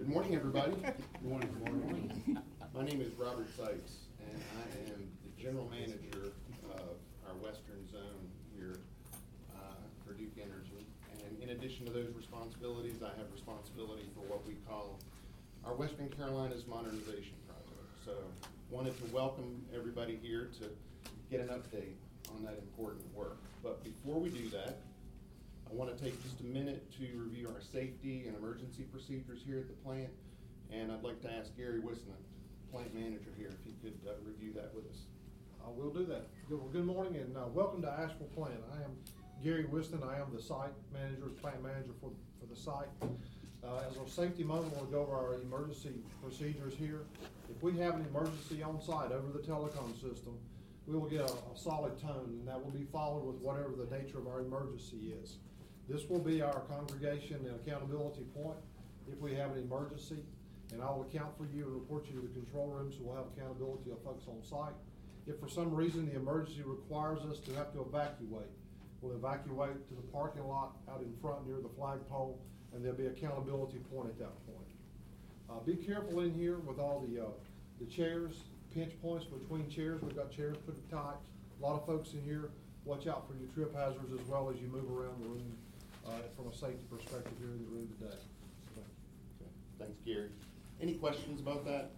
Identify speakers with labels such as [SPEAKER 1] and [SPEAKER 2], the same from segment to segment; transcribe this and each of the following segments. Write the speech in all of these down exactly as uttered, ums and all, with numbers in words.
[SPEAKER 1] Good morning, everybody.
[SPEAKER 2] Good morning. Good morning.
[SPEAKER 1] My name is Robert Sykes, and I am the general manager of our Western Zone here uh, for Duke Energy. And in addition to those responsibilities, I have responsibility for what we call our Western Carolinas Modernization Project. So wanted to welcome everybody here to get an update on that important work. But before we do that, I want to take just a minute to review our safety and emergency procedures here at the plant. And I'd like to ask Gary Wisnant, plant manager here, if he could uh, review that with us.
[SPEAKER 2] I will do that. Good, well, good morning and uh, welcome to Asheville Plant. I am Gary Wisnant. I am the site manager, plant manager for, for the site. Uh, as our safety moment, we'll go over our emergency procedures here. If we have an emergency on site over the telecom system, we will get a, a solid tone, and that will be followed with whatever the nature of our emergency is. This will be our congregation and accountability point if we have an emergency, and I will account for you and report you to the control room, so we'll have accountability of folks on site. If for some reason the emergency requires us to have to evacuate, we'll evacuate to the parking lot out in front near the flagpole, and there'll be accountability point at that point. Uh, be careful in here with all the, uh, the chairs, pinch points between chairs. We've got chairs put tight. A lot of folks in here. Watch out for your trip hazards as well as you move around the room uh, from a safety perspective here in the room today. So.
[SPEAKER 1] Okay. Thanks, Gary. Any questions about that?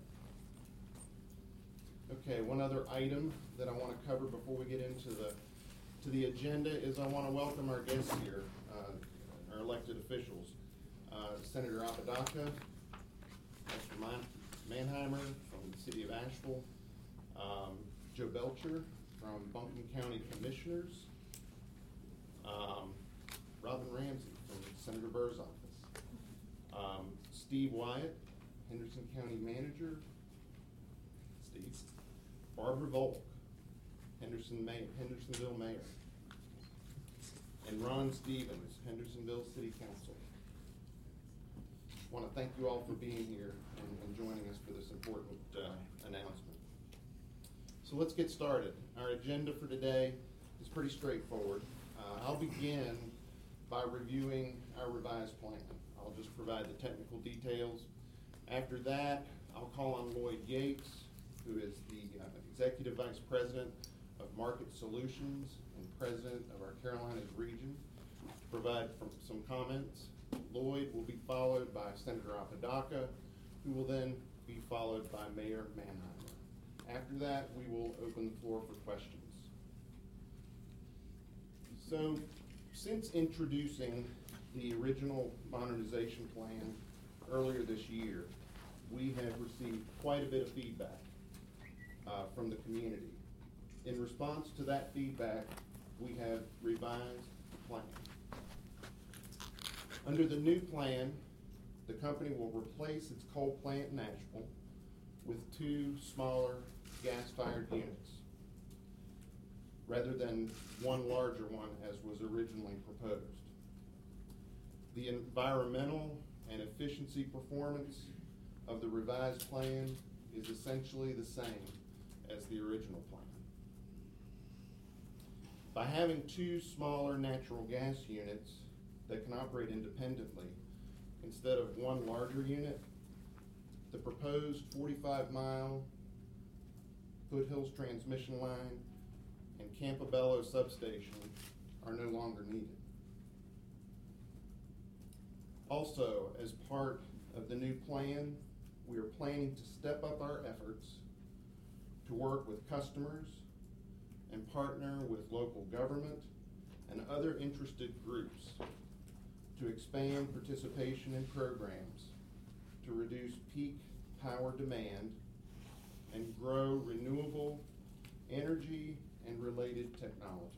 [SPEAKER 1] Okay, one other item that I want to cover before we get into the to the agenda is I want to welcome our guests here, uh, our elected officials. Uh, Senator Apodaca, Mister Man Manheimer from the city of Asheville, um, Joe Belcher from Buncombe County Commissioners, um, Robin Ramsey from Senator Burr's office, um, Steve Wyatt, Henderson County Manager, Steve, Barbara Volk, Henderson Mayor, Hendersonville Mayor, and Ron Stevens, Hendersonville City Council. I want to thank you all for being here and, and joining us for this important uh, announcement. So let's get started. Our agenda for today is pretty straightforward. Uh, I'll begin by reviewing our revised plan. I'll just provide the technical details. After that, I'll call on Lloyd Yates, who is the uh, Executive Vice President of Market Solutions and President of our Carolinas region, to provide some comments. Lloyd will be followed by Senator Apodaca, who will then be followed by Mayor Manheimer. After that, we will open the floor for questions. So, since introducing the original modernization plan earlier this year, we have received quite a bit of feedback uh, from the community. In response to that feedback, we have revised the plan. Under the new plan, the company will replace its coal plant in Asheville with two smaller gas-fired units, rather than one larger one as was originally proposed. The environmental and efficiency performance of the revised plan is essentially the same as the original plan. By having two smaller natural gas units that can operate independently instead of one larger unit, the proposed forty-five mile Foothills transmission line and Campobello substation are no longer needed. Also, as part of the new plan, we are planning to step up our efforts to work with customers and partner with local government and other interested groups to expand participation in programs to reduce peak power demand and grow renewable energy and related technologies.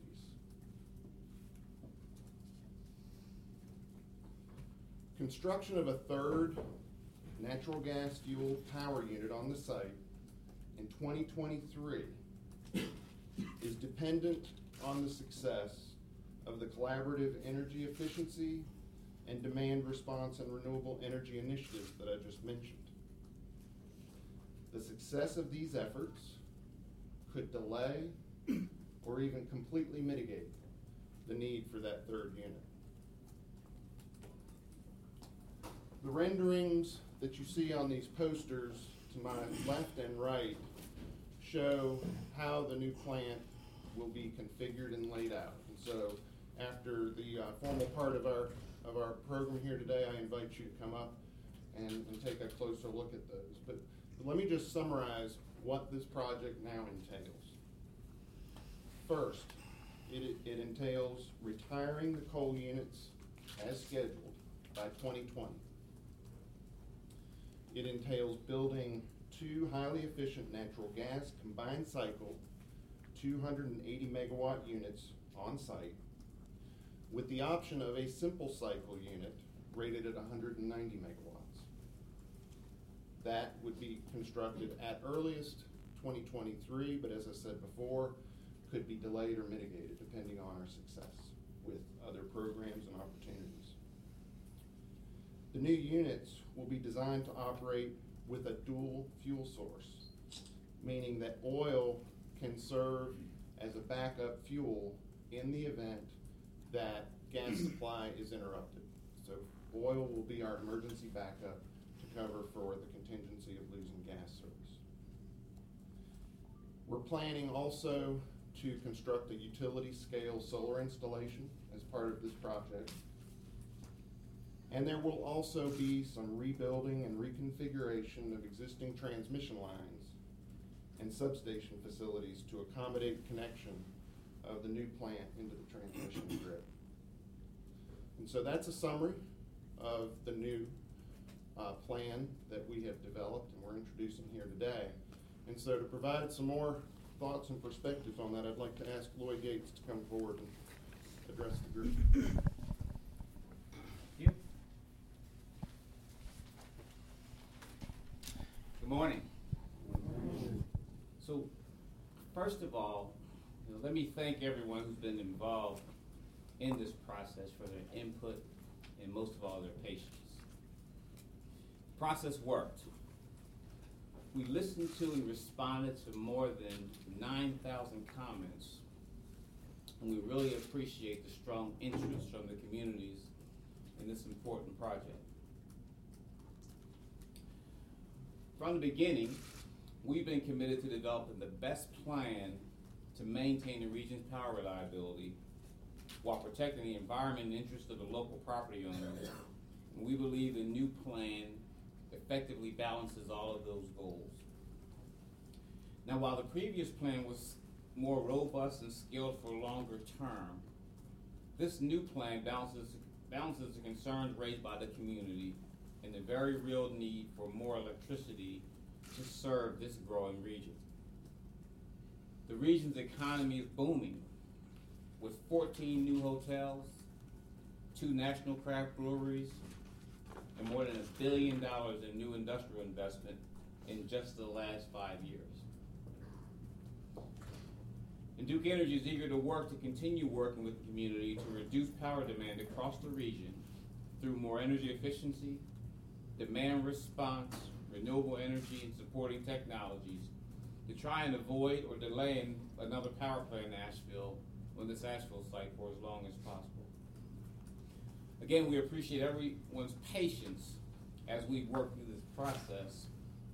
[SPEAKER 1] Construction of a third natural gas fueled power unit on the site in twenty twenty-three is dependent on the success of the collaborative energy efficiency and demand response and renewable energy initiatives that I just mentioned. The success of these efforts could delay or even completely mitigate the need for that third unit. the renderings that you see on these posters to my left and right show how the new plant will be configured and laid out. And so after the uh, formal part of our of our program here today, I invite you to come up and, and take a closer look at those. But, but let me just summarize what this project now entails. First, it, it entails retiring the coal units as scheduled by twenty twenty. It entails building two highly efficient natural gas combined cycle two hundred eighty megawatt units on site, with the option of a simple cycle unit rated at one hundred ninety megawatts. That would be constructed at earliest twenty twenty-three, but as I said before, could be delayed or mitigated depending on our success with other programs and opportunities. The new units will be designed to operate with a dual fuel source, meaning that oil can serve as a backup fuel in the event that gas supply is interrupted. So oil will be our emergency backup to cover for the contingency of losing gas service. We're planning also to construct a utility scale solar installation as part of this project. And there will also be some rebuilding and reconfiguration of existing transmission lines and substation facilities to accommodate connection of the new plant into the transmission grid. And so that's a summary of the new uh, plan that we have developed and we're introducing here today. And so to provide some more thoughts and perspectives on that, I'd like to ask Lloyd Yates to come forward and address the group.
[SPEAKER 3] You. Good morning. So, first of all, you know, let me thank everyone who's been involved in this process for their input and most of all their patience. The process worked. We listened to and responded to more than nine thousand comments, and we really appreciate the strong interest from the communities in this important project. From the beginning, we've been committed to developing the best plan to maintain the region's power reliability while protecting the environment and interests of the local property owners. And we believe the new plan effectively balances all of those goals. Now, while the previous plan was more robust and scaled for longer term, this new plan balances, balances the concerns raised by the community and the very real need for more electricity to serve this growing region. The region's economy is booming, with fourteen new hotels, two national craft breweries, and more than a billion dollars in new industrial investment in just the last five years. And Duke Energy is eager to work to continue working with the community to reduce power demand across the region through more energy efficiency, demand response, renewable energy, and supporting technologies to try and avoid or delay another power plant in Asheville on this Asheville site for as long as possible. Again, we appreciate everyone's patience as we work through this process.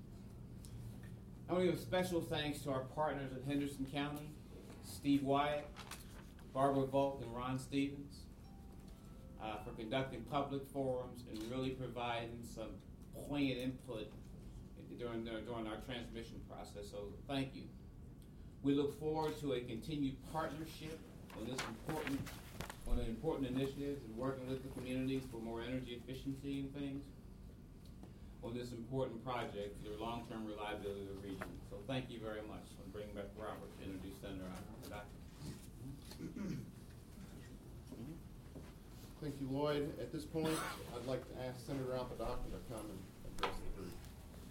[SPEAKER 3] I want to give special thanks to our partners at Henderson County, Steve Wyatt, Barbara Volk, and Ron Stevens uh, for conducting public forums and really providing some poignant input during, during our transmission process, so thank you. We look forward to a continued partnership on this important, on an important initiatives and working with the communities for more energy efficiency and things on this important project for the long-term reliability of the region. So thank you very much. I'm bringing back Robert to introduce Senator Abbott.
[SPEAKER 1] Thank you, Lloyd. At this point, I'd like to ask Senator Apodaca to come and address the group.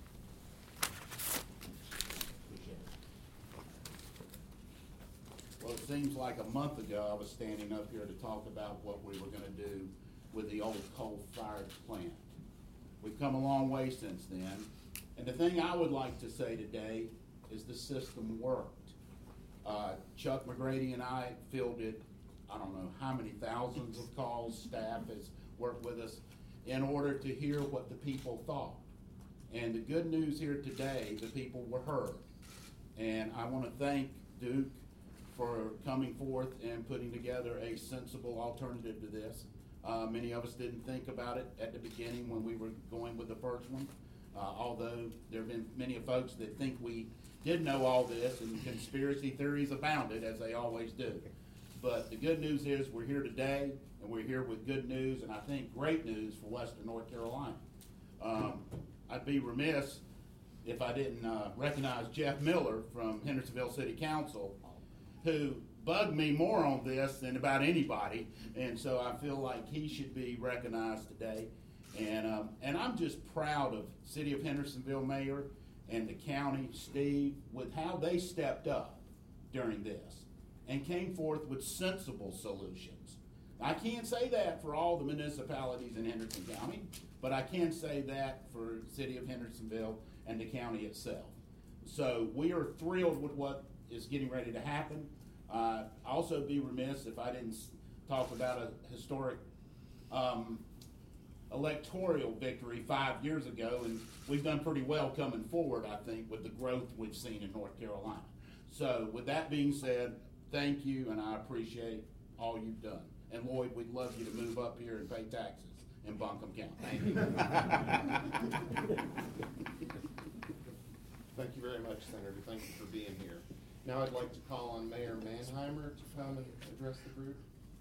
[SPEAKER 4] Well, it seems like a month ago I was standing up here to talk about what we were going to do with the old coal-fired plant. We've come a long way since then, and the thing I would like to say today is the system worked. Uh, Chuck McGrady and I fielded, I don't know how many thousands of calls. Staff has worked with us in order to hear what the people thought. And the good news here today, the people were heard. And I want to thank Duke for coming forth and putting together a sensible alternative to this. Uh, many of us didn't think about it at the beginning when we were going with the first one, uh, although there have been many of folks that think we did know all this, and conspiracy theories abounded, as they always do. But the good news is we're here today, and we're here with good news, and I think great news for Western North Carolina. Um, I'd be remiss if I didn't uh, recognize Jeff Miller from Hendersonville City Council, who bugged me more on this than about anybody, and so I feel like he should be recognized today. And um, and I'm just proud of City of Hendersonville Mayor and the county, Steve, with how they stepped up during this and came forth with sensible solutions. I can't say that for all the municipalities in Henderson County, but I can say that for City of Hendersonville and the county itself. So we are thrilled with what is getting ready to happen. Uh, also be remiss if I didn't talk about a historic um, electoral victory five years ago, and we've done pretty well coming forward, I think, with the growth we've seen in North Carolina. So with that being said, thank you, and I appreciate all you've done. And Lloyd, we'd love you to move up here and pay taxes in Buncombe County.
[SPEAKER 3] Thank you.
[SPEAKER 1] Thank you very much, Senator. Thank you for being here. Now I'd like to call on Mayor Manheimer to come and address the group.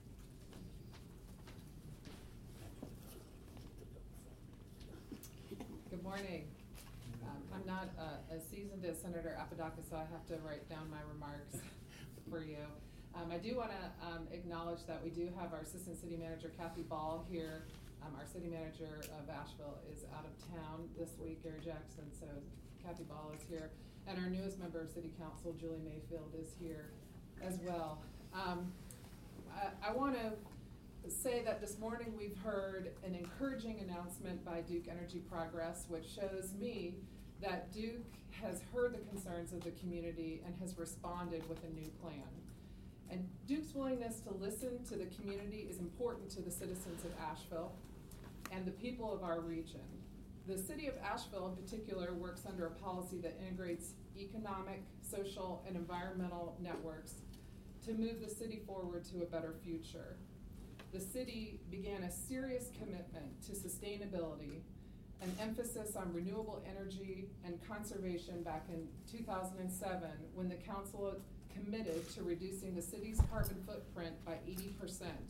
[SPEAKER 5] Good morning. Um, I'm not uh, as seasoned as Senator Apodaca, so I have to write down my remarks for you. Um, I do want to um, acknowledge that we do have our Assistant City Manager, Kathy Ball, here. Um, our City Manager of Asheville is out of town this week, Gary Jackson, so Kathy Ball is here. And our newest member of City Council, Julie Mayfield, is here as well. Um, I, I want to say that this morning we've heard an encouraging announcement by Duke Energy Progress, which shows me that Duke has heard the concerns of the community and has responded with a new plan. And Duke's willingness to listen to the community is important to the citizens of Asheville and the people of our region. The city of Asheville in particular works under a policy that integrates economic, social, and environmental networks to move the city forward to a better future. The city began a serious commitment to sustainability, an emphasis on renewable energy and conservation back in two thousand seven when the council committed to reducing the city's carbon footprint by eighty percent.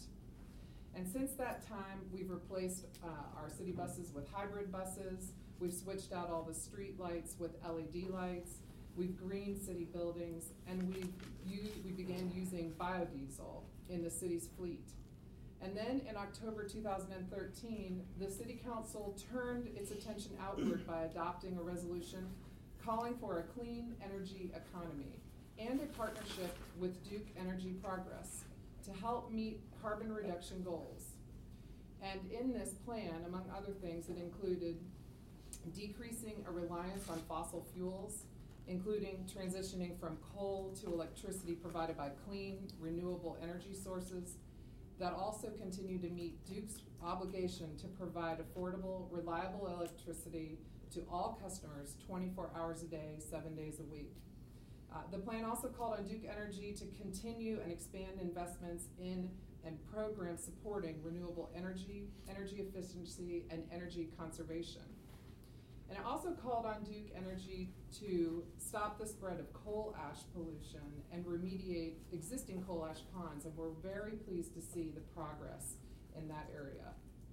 [SPEAKER 5] And since that time, we've replaced uh, our city buses with hybrid buses. We've switched out all the street lights with L E D lights. We've greened city buildings, and we've used, we began using biodiesel in the city's fleet. And then in October two thousand thirteen, the City Council turned its attention outward by adopting a resolution calling for a clean energy economy and a partnership with Duke Energy Progress to help meet carbon reduction goals. And in this plan, among other things, it included decreasing a reliance on fossil fuels, including transitioning from coal to electricity provided by clean, renewable energy sources that also continue to meet Duke's obligation to provide affordable, reliable electricity to all customers twenty-four hours a day, seven days a week. Uh, the plan also called on Duke Energy to continue and expand investments in and programs supporting renewable energy, energy efficiency, and energy conservation. And it also called on Duke Energy to stop the spread of coal ash pollution and remediate existing coal ash ponds, and we're very pleased to see the progress in that area.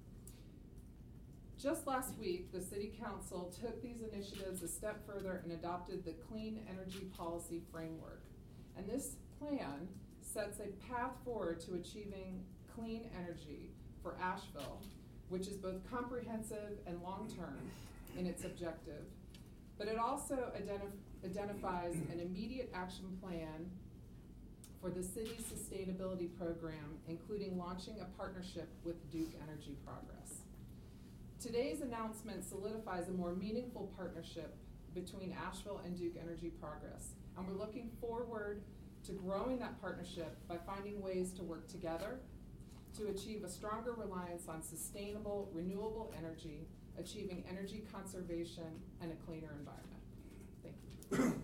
[SPEAKER 5] Just last week, the City Council took these initiatives a step further and adopted the Clean Energy Policy Framework. And this plan sets a path forward to achieving clean energy for Asheville, which is both comprehensive and long-term in its objective. But it also identif- identifies an immediate action plan for the city's sustainability program, including launching a partnership with Duke Energy Progress. Today's announcement solidifies a more meaningful partnership between Asheville and Duke Energy Progress, and we're looking forward to growing that partnership by finding ways to work together, to achieve a stronger reliance on sustainable, renewable energy, achieving energy conservation and a cleaner environment. Thank you.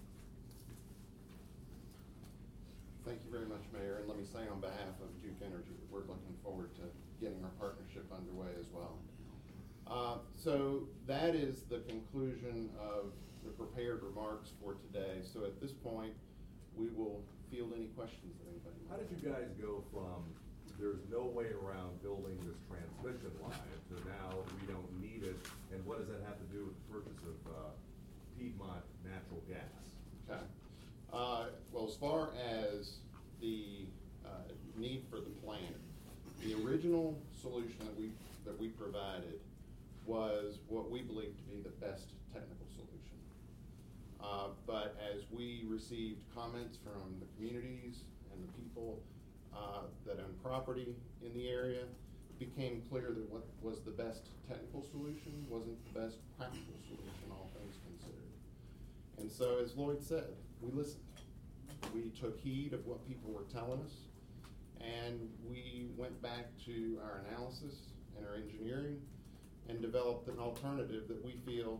[SPEAKER 1] Thank you very much, Mayor, and let me say on behalf of Duke Energy that we're looking forward to getting our partnership underway as well. Uh, so that is the conclusion of the prepared remarks for today. So at this point, we will field any questions that anybody might
[SPEAKER 6] How did
[SPEAKER 1] have.
[SPEAKER 6] you guys go from there's no way around building this transmission line to now we don't need it, and what does that have to do with the purchase of uh, Piedmont natural gas?
[SPEAKER 1] Okay. Uh, well, as far as the uh, need for the plant, the original solution that we that we provided was what we believe to be the best technical solution. Uh, but as we received comments from the communities and the people uh, that own property in the area, it became clear that what was the best technical solution wasn't the best practical solution, all things considered. And so, as Lloyd said, we listened. We took heed of what people were telling us, and we went back to our analysis and our engineering and developed an alternative that we feel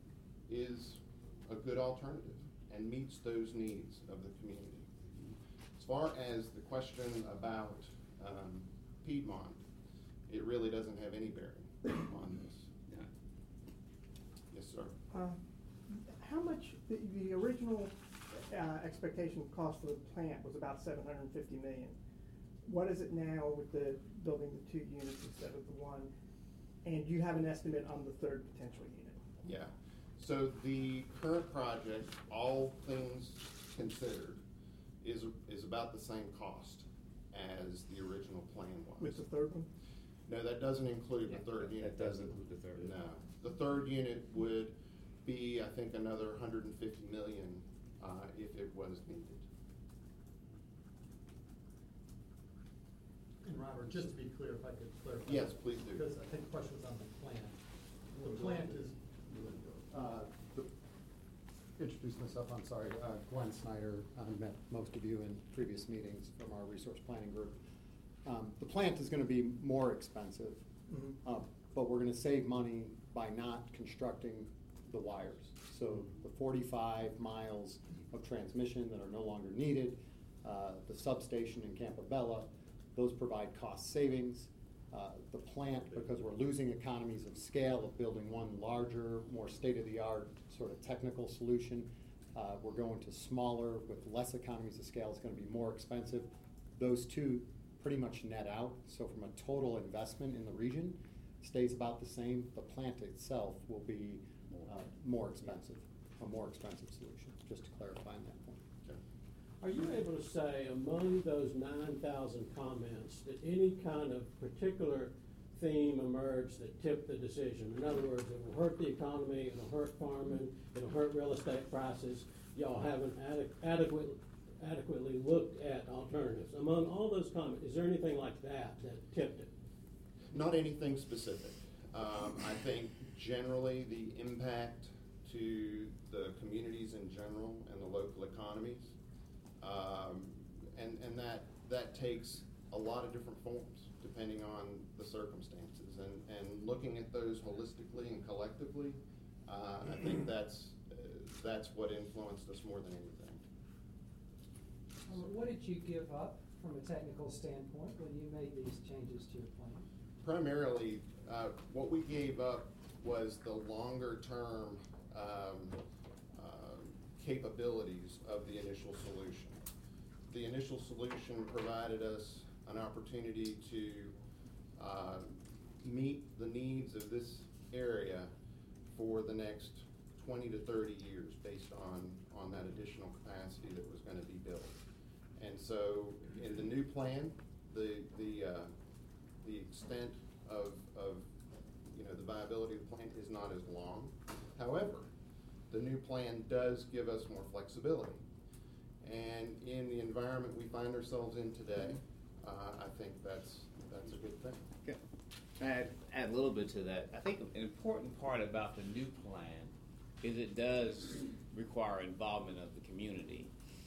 [SPEAKER 1] is a good alternative and meets those needs of the community. As far as the question about um, Piedmont, it really doesn't have any bearing on this.
[SPEAKER 3] Yeah.
[SPEAKER 1] Yes, sir.
[SPEAKER 7] Uh, How much, the, the original uh, expectation cost for the plant was about seven hundred fifty million dollars. What is it now with the building the two units instead of the one? And do you have an estimate on the third potential unit?
[SPEAKER 1] Yeah. So the current project, all things considered, is is about the same cost as the original plan was.
[SPEAKER 7] With the third one?
[SPEAKER 1] No, that doesn't include
[SPEAKER 3] Yeah,
[SPEAKER 1] the third
[SPEAKER 3] that-
[SPEAKER 1] unit.
[SPEAKER 3] that doesn't include the third.
[SPEAKER 1] No. The third unit would be, I think, another one hundred fifty million uh, if it was needed.
[SPEAKER 8] And Robert, just to be clear, if I could clarify.
[SPEAKER 1] Yes, please do.
[SPEAKER 8] Because I think the question was on the plant. The plant is,
[SPEAKER 9] Uh, the- Introduce myself, I'm sorry, uh, Glenn Snyder. I've met most of you in previous meetings from our resource planning group. Um, The plant is gonna be more expensive,
[SPEAKER 7] Mhm.
[SPEAKER 9] uh, but we're gonna save money by not constructing the wires. So the forty-five miles of transmission that are no longer needed, uh, the substation in Campobello, those provide cost savings. Uh, The plant, because we're losing economies of scale of building one larger, more state-of-the-art sort of technical solution, uh, we're going to smaller with less economies of scale. It's going to be more expensive. Those two pretty much net out. So from a total investment in the region, stays about the same. The plant itself will be uh, more expensive, a more expensive solution, just to clarify on that point.
[SPEAKER 1] Okay.
[SPEAKER 10] Are you able to say among those nine thousand comments, did any kind of particular theme emerge that tipped the decision? In other words, it will hurt the economy, it'll hurt farming, it'll hurt real estate prices. Y'all haven't adequ- adequately, adequately looked at alternatives. Among all those comments, is there anything like that that tipped it?
[SPEAKER 1] Not anything specific. Um, I think generally the impact to the communities in general and the local economies, um, and, and that, that takes a lot of different forms depending on the circumstances. And, and looking at those holistically and collectively, uh, I think that's, uh, that's what influenced us more than anything.
[SPEAKER 11] Um, What did you give up from a technical standpoint when you made these changes to your plan?
[SPEAKER 1] Primarily, uh, what we gave up was the longer-term um, uh, capabilities of the initial solution. The initial solution provided us an opportunity to uh, meet the needs of this area for the next twenty to thirty years based on, on that additional capacity that was going to be built. And so in the new plan, the, the, uh, the extent of, of, you know, the viability of the plant is not as long. However, the new plan does give us more flexibility. And in the environment we find ourselves in today, uh, I think that's, that's a good thing.
[SPEAKER 3] Okay. Add, add a little bit to that. I think an important part about the new plan is it does require involvement of the community.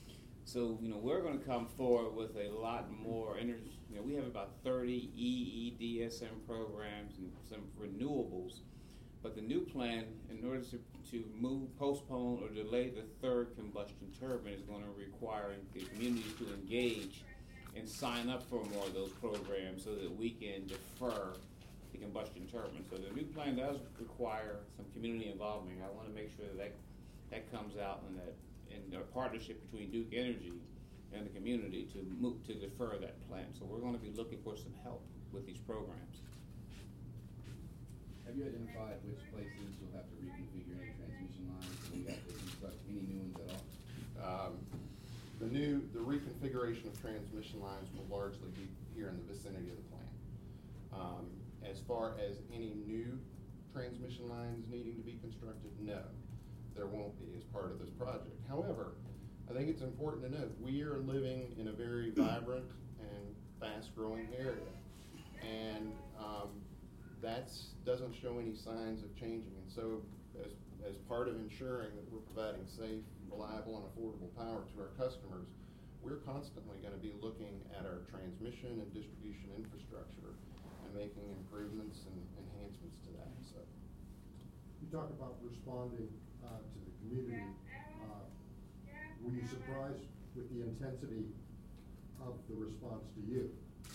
[SPEAKER 3] So, you know, we're gonna come forward with a lot more energy. You know, we have about thirty E E D S M programs and some renewables. But the new plan, in order to, to move, postpone, or delay the third combustion turbine is gonna require the community to engage and sign up for more of those programs so that we can defer the combustion turbine. So the new plan does require some community involvement. I wanna make sure that that, that comes out and that, in a partnership between Duke Energy and the community to move, to defer that plan. So we're gonna be looking for some help with these programs.
[SPEAKER 12] Have you identified which places you'll have to reconfigure any transmission lines, and you have to construct any new ones at all?
[SPEAKER 1] Um, the new, the reconfiguration of transmission lines will largely be here in the vicinity of the plant. Um, as far as any new transmission lines needing to be constructed, no, there won't be as part of this project. However, I think it's important to note, we are living in a very vibrant and fast-growing area. And um, that doesn't show any signs of changing. And so as, as part of ensuring that we're providing safe, reliable, and affordable power to our customers, we're constantly going to be looking at our transmission and distribution infrastructure and making improvements and enhancements to that. So,
[SPEAKER 13] you talk about responding uh, to the community. Uh, were you surprised with the intensity of the response to you?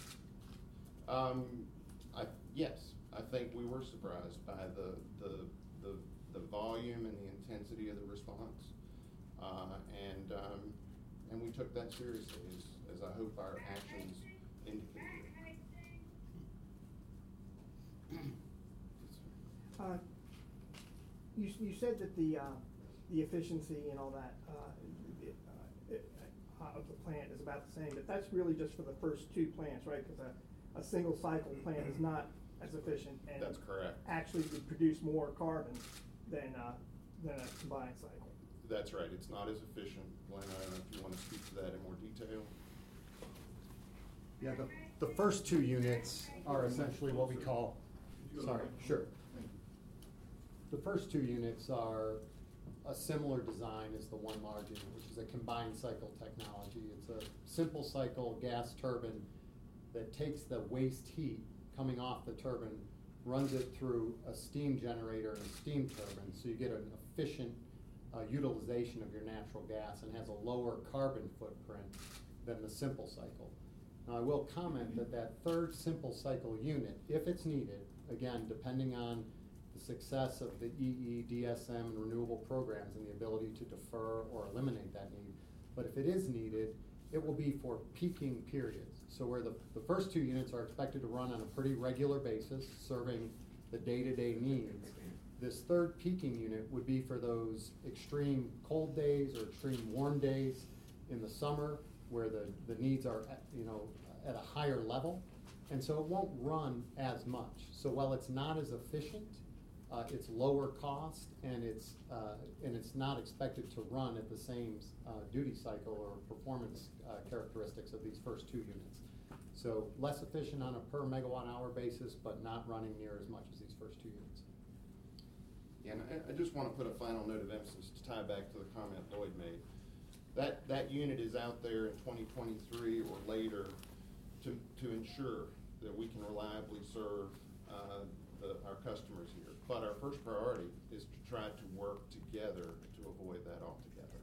[SPEAKER 1] Um, I, yes. I think we were surprised by the, the, the, the volume and the intensity of the response. Uh, and, um, and we took that seriously, as, as I hope our actions indicated.
[SPEAKER 7] Uh, you, you said that the, uh, the efficiency and all that, uh, it, uh, it, uh, of the plant is about the same, but that's really just for the first two plants, right? Because a, a single cycle plant is not as efficient and
[SPEAKER 1] That's correct.
[SPEAKER 7] actually would produce more carbon than, uh, than a combined cycle.
[SPEAKER 1] That's right. It's not as efficient. Glenn, I don't know if you want to speak to that in more detail.
[SPEAKER 9] Yeah, the, the first two units are essentially what we call, sorry, sure. The first two units are a similar design as the one large unit, which is a combined cycle technology. It's a simple cycle gas turbine that takes the waste heat coming off the turbine, runs it through a steam generator and a steam turbine, so you get an efficient uh, utilization of your natural gas and has a lower carbon footprint than the simple cycle. Now, I will comment that that third simple cycle unit, if it's needed, again, depending on the success of the E E D S M and renewable programs and the ability to defer or eliminate that need, but if it is needed, it will be for peaking periods. So where the, the first two units are expected to run on a pretty regular basis, serving the day-to-day needs, this third peaking unit would be for those extreme cold days or extreme warm days in the summer where the, the needs are at, you know, at a higher level. And so it won't run as much. So while it's not as efficient, uh, it's lower cost, and it's, uh, and it's not expected to run at the same uh, duty cycle or performance uh, characteristics of these first two units. So less efficient on a per megawatt hour basis, but not running near as much as these first two units.
[SPEAKER 1] Yeah, and I, I just want to put a final note of emphasis to tie back to the comment Lloyd made. That, that unit is out there in twenty twenty-three or later to, to ensure that we can reliably serve uh, the, our customers here. But our first priority is to try to work together to avoid that altogether.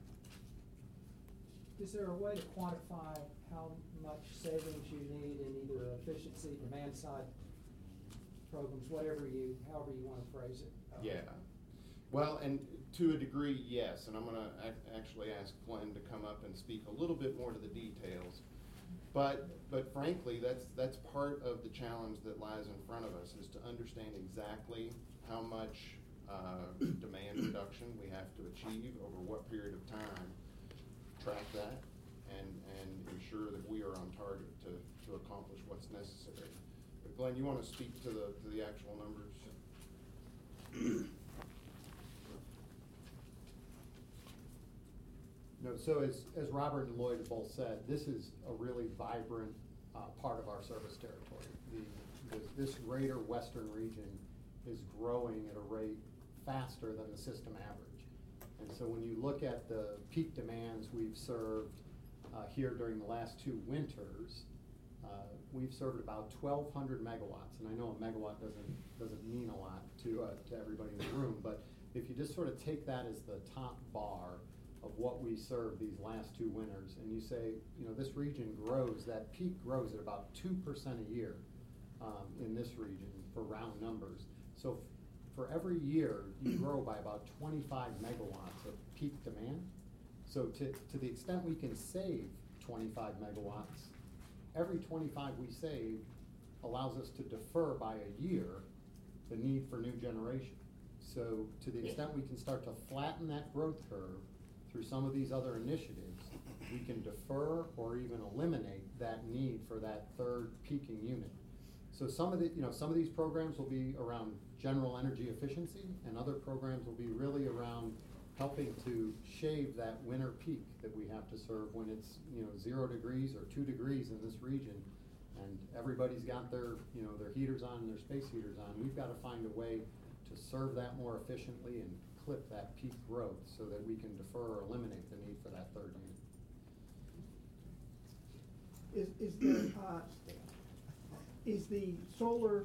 [SPEAKER 11] Is there a way to quantify how much savings you need in either efficiency, demand side programs, whatever you, however you want to phrase it? Uh,
[SPEAKER 1] Yeah. Well, and to a degree, yes, and I'm going to ac- actually ask Glenn to come up and speak a little bit more to the details. But, but frankly, that's, that's part of the challenge that lies in front of us, is to understand exactly how much uh, demand reduction we have to achieve over what period of time, track that, and, and ensure that we are on target to, to accomplish what's necessary. But Glenn, you want to speak to the, to the actual numbers?
[SPEAKER 9] No, so as, as Robert and Lloyd have both said, this is a really vibrant uh, part of our service territory. The, this, this greater western region is growing at a rate faster than the system average. And so when you look at the peak demands we've served uh, here during the last two winters, uh, we've served about twelve hundred megawatts. And I know a megawatt doesn't, doesn't mean a lot to, uh, to everybody in the room, but if you just sort of take that as the top bar of what we served these last two winters, and you say, you know, this region grows, that peak grows at about two percent a year um, in this region for round numbers. So f- for every year, you grow by about twenty-five megawatts of peak demand. So to, to the extent we can save twenty-five megawatts, every twenty-five we save allows us to defer by a year the need for new generation. So to the extent we can start to flatten that growth curve through some of these other initiatives, we can defer or even eliminate that need for that third peaking unit. So some of the, you know, some of these programs will be around general energy efficiency, and other programs will be really around helping to shave that winter peak that we have to serve when it's, you know, zero degrees or two degrees in this region, and everybody's got their, you know, their heaters on and their space heaters on. We've got to find a way to serve that more efficiently and clip that peak growth so that we can defer or eliminate the need for that third unit.
[SPEAKER 7] Is, is the, uh, is the solar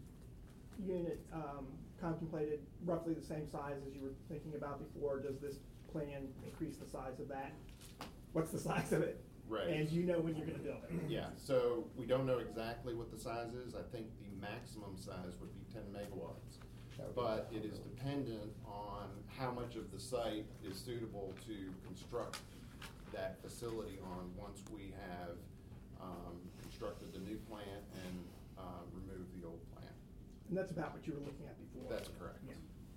[SPEAKER 7] unit, um, contemplated roughly the same size as you were thinking about before? Does this plan increase the size of that? What's the size of it?
[SPEAKER 1] Right.
[SPEAKER 7] And you know when you're gonna build it?
[SPEAKER 1] Yeah, so we don't know exactly what the size is. I think the maximum size would be ten megawatts. But it is dependent on how much of the site is suitable to construct that facility on once we have um, constructed the new plant and uh, removed the old plant.
[SPEAKER 7] And that's about what you were looking at before?
[SPEAKER 1] That's correct.
[SPEAKER 7] Yeah.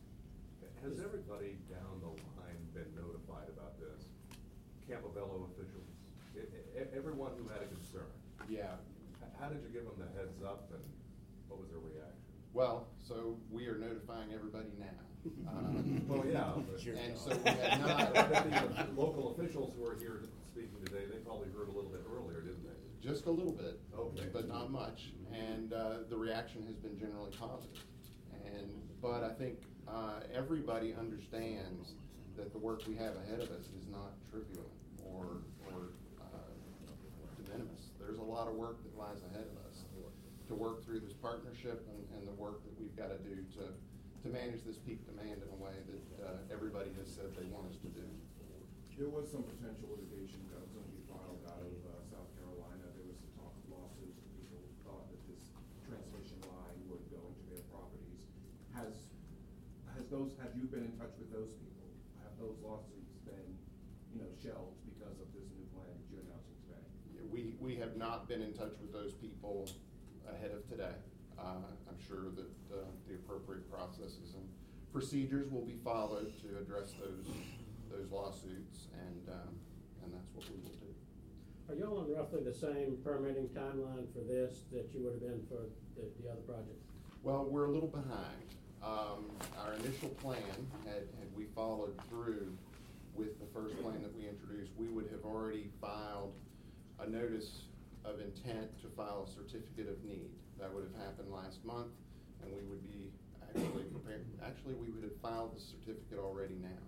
[SPEAKER 6] Has everybody down the line been notified about this? Campobello officials, e- e- everyone who had a concern?
[SPEAKER 1] Yeah.
[SPEAKER 6] H- How did you give them the heads up, and what was their reaction?
[SPEAKER 1] Well, so we are notifying everybody now. Um,
[SPEAKER 6] Well, yeah, but-
[SPEAKER 1] And so we have not.
[SPEAKER 6] I bet the local officials who are here speaking today, they probably heard a little bit earlier, didn't they?
[SPEAKER 1] Just a little bit,
[SPEAKER 6] Okay.
[SPEAKER 1] but not much. And uh, the reaction has been generally positive. And, but I think uh, everybody understands that the work we have ahead of us is not trivial or, or uh, de minimis. There's a lot of work that lies ahead of us to work through this partnership and, and the work that we've got to do to, to manage this peak demand in a way that uh, everybody has said they want us to do.
[SPEAKER 14] There was some potential litigation that was going to be filed out of uh, South Carolina. There was some talk of lawsuits. People thought that this transmission line would go into their properties. Has has those? Have you been in touch with those people? Have those lawsuits been, you know, shelved because of this new plan that you're announcing today?
[SPEAKER 1] We, we have not been in touch with those people ahead of today. Uh, I'm sure that uh, the appropriate processes and procedures will be followed to address those those lawsuits, and um, and that's what we will do.
[SPEAKER 10] Are y'all on roughly the same permitting timeline for this that you would have been for the, the other projects?
[SPEAKER 1] Well, we're a little behind. Um, our initial plan, had, had we followed through with the first plan that we introduced, we would have already filed a notice of intent to file a certificate of need. That would have happened last month, and we would be actually prepared. Actually, we would have filed the certificate already now.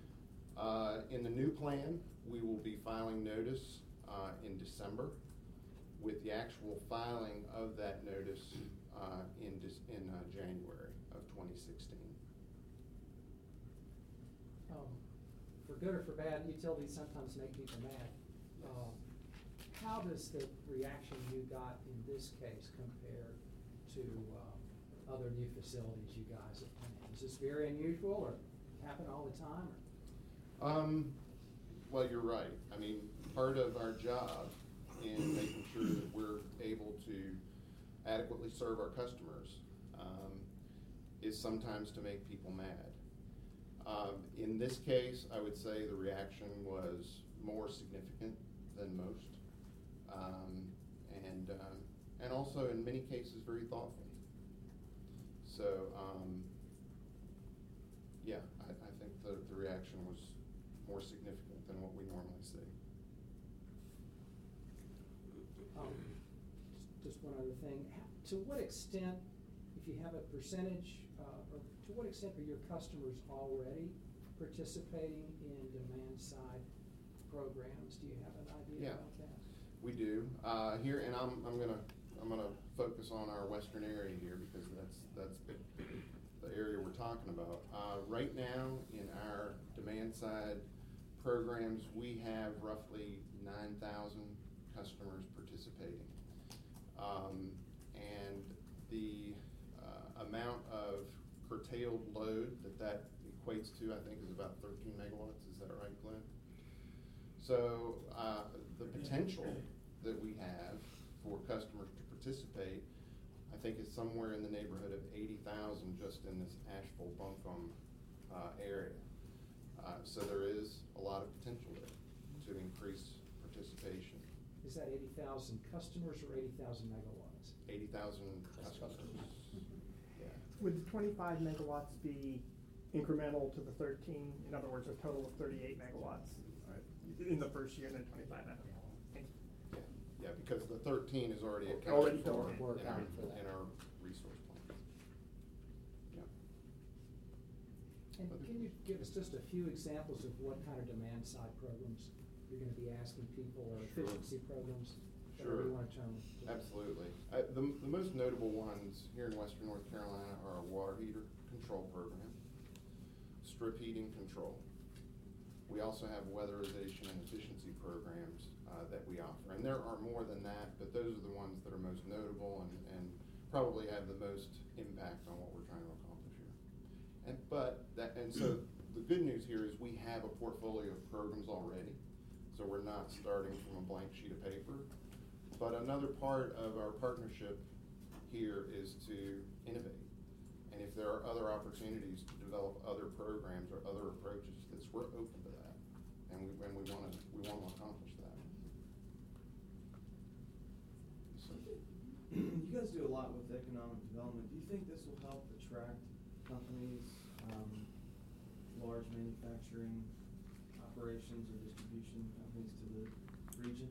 [SPEAKER 1] Uh, in the new plan, we will be filing notice uh, in December, with the actual filing of that notice uh, in in uh, January of twenty sixteen.
[SPEAKER 11] Um, For good or for bad, utilities sometimes make people mad. Um, How does the reaction you got in this case compare to uh, other new facilities you guys have planned? Is this very unusual, or happen all the time? Or?
[SPEAKER 1] Um, well, you're right. I mean, part of our job in making sure that we're able to adequately serve our customers um, is sometimes to make people mad. Um, in this case, I would say the reaction was more significant than most, um, and um, and also in many cases very thoughtful. So um, yeah, I, I think the, the reaction was more significant than what we normally see.
[SPEAKER 11] Um, Just one other thing, How- to what extent, if you have a percentage, uh, or to what extent are your customers already participating in demand side programs, do you have an idea
[SPEAKER 1] Yeah.
[SPEAKER 11] about that?
[SPEAKER 1] We do, uh, here, and I'm, I'm gonna, I'm gonna focus on our western area here, because that's, that's the, the area we're talking about. Uh, right now, in our demand side programs, we have roughly nine thousand customers participating. Um, and the, uh, amount of curtailed load that that equates to, I think, is about thirteen megawatts, is that right, Glenn? So, uh, the potential that we have for customers to participate, I think is somewhere in the neighborhood of eighty thousand just in this Asheville Buncombe, uh, area. Uh, so there is a lot of potential there to increase participation.
[SPEAKER 11] Is that eighty thousand customers or eighty thousand megawatts?
[SPEAKER 1] Eighty thousand customers. Yeah.
[SPEAKER 7] Would the twenty-five megawatts be incremental to the thirteen? In other words, a total of thirty-eight megawatts uh, in the first year and then twenty-five megawatts?
[SPEAKER 1] Yeah, yeah, because the thirteen is already
[SPEAKER 7] Already
[SPEAKER 1] accounted for
[SPEAKER 7] done.
[SPEAKER 9] We're
[SPEAKER 1] in our,
[SPEAKER 9] accounting for that.
[SPEAKER 1] in our resource plan. Yeah.
[SPEAKER 11] And can you give us just a few examples of what kind of demand side programs you're gonna be asking people, or
[SPEAKER 1] Sure.
[SPEAKER 11] efficiency programs?
[SPEAKER 1] Sure.
[SPEAKER 11] Whatever you wanna term it.
[SPEAKER 1] Absolutely. Uh, the, the most notable ones here in western North Carolina are our water heater control program, strip heating control. We also have weatherization and efficiency programs uh, that we offer. And there are more than that, but those are the ones that are most notable and, and probably have the most impact on what we're trying to accomplish here. And, but that, and so the good news here is we have a portfolio of programs already. So we're not starting from a blank sheet of paper. But another part of our partnership here is to innovate. And if there are other opportunities to develop other programs or other approaches, that's, we're open to that. And we, and we wanna, we wanna accomplish that. So,
[SPEAKER 15] You guys do a lot with economic development. Do you think this will help attract companies, um, large manufacturing operations or distribution companies to the region?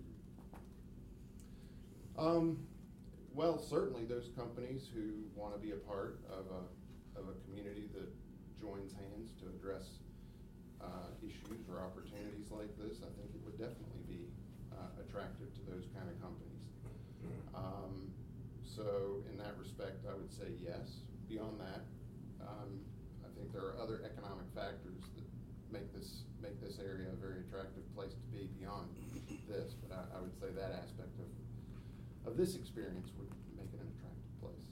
[SPEAKER 1] Um, well, certainly those companies who wanna be a part of a, of a community that joins hands to address, uh, issues or opportunities like this, I think it would definitely be, uh, attractive to those kind of companies. Um, so in that respect, I would say yes. Beyond that, um, I think there are other economic factors that make this, make this area a very attractive place to be beyond this, but I, I would say that aspect of of this experience would make it an attractive place.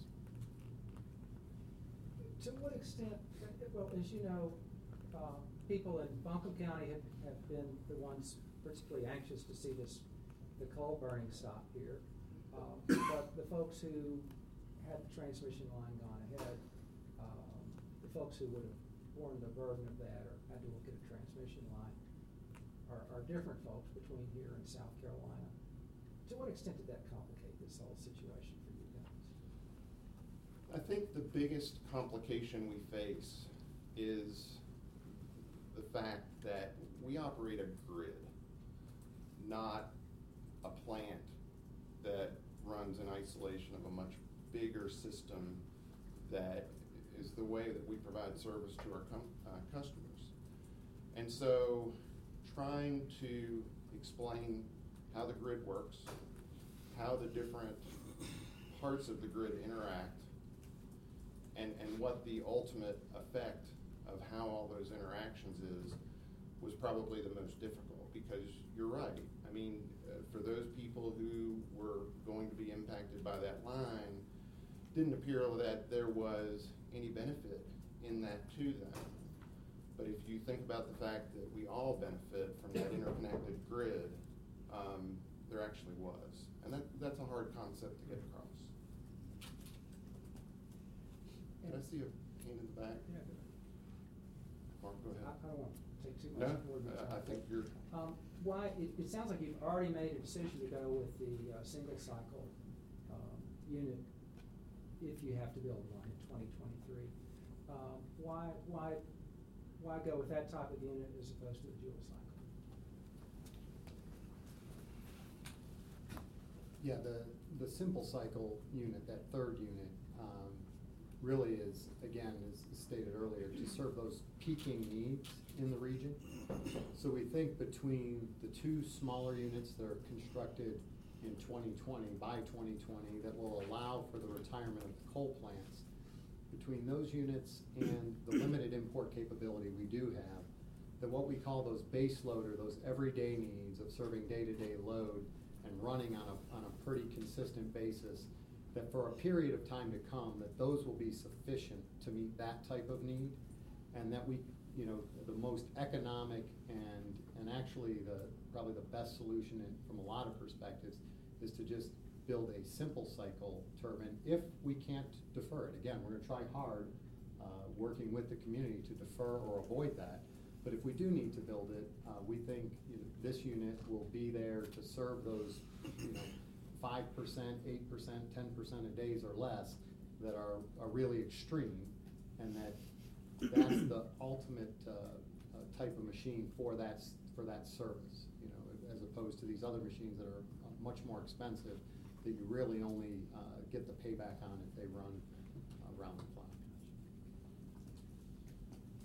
[SPEAKER 11] To what extent, well, as you know, uh, people in Buncombe County have, have been the ones particularly anxious to see this, the coal burning stop here. Um, but the folks who had the transmission line gone ahead, um, the folks who would have borne the burden of that or had to look at a transmission line are, are different folks between here and South Carolina. To what extent did that complicate this whole situation for you guys?
[SPEAKER 1] I think the biggest complication we face is the fact that we operate a grid, not a plant that runs in isolation of a much bigger system that is the way that we provide service to our com- uh, customers. And so trying to explain how the grid works, how the different parts of the grid interact, and, and what the ultimate effect of how all those interactions is, was probably the most difficult, because you're right. I mean, uh, for those people who were going to be impacted by that line, didn't appear that there was any benefit in that to them. But if you think about the fact that we all benefit from that interconnected grid, um, there actually was. And that, that's a hard concept to get across. Can I see a hand in the back?
[SPEAKER 11] Yeah.
[SPEAKER 1] Mark, go
[SPEAKER 11] I,
[SPEAKER 1] ahead.
[SPEAKER 11] I don't want to take too
[SPEAKER 1] No,
[SPEAKER 11] much more than
[SPEAKER 1] I- I
[SPEAKER 11] time.
[SPEAKER 1] think you're.
[SPEAKER 11] Um, why, it, it sounds like you've already made a decision to go with the, uh, single cycle, um, unit if you have to build one in twenty twenty-three. Um, why, why, why go with that type of unit as opposed to a dual cycle?
[SPEAKER 9] Yeah, the, the simple cycle unit, that third unit, um, really is, again, as stated earlier, to serve those peaking needs in the region. So we think between the two smaller units that are constructed in twenty twenty, by twenty twenty, that will allow for the retirement of the coal plants, between those units and the limited import capability we do have, that what we call those base load or those everyday needs of serving day-to-day load and running on a, on a pretty consistent basis, that for a period of time to come, that those will be sufficient to meet that type of need, and that we, you know, the most economic and, and actually the, probably the best solution in, from a lot of perspectives is to just build a simple cycle turbine if we can't defer it. Again, we're gonna try hard, uh, working with the community to defer or avoid that. But if we do need to build it, uh, we think you know, this unit will be there to serve those, you know, five percent, eight percent, ten percent of days or less that are, are really extreme, and that that's the ultimate uh, uh, type of machine for that for that service. You know, as opposed to these other machines that are uh, much more expensive, that you really only uh, get the payback on if they run uh, round the clock.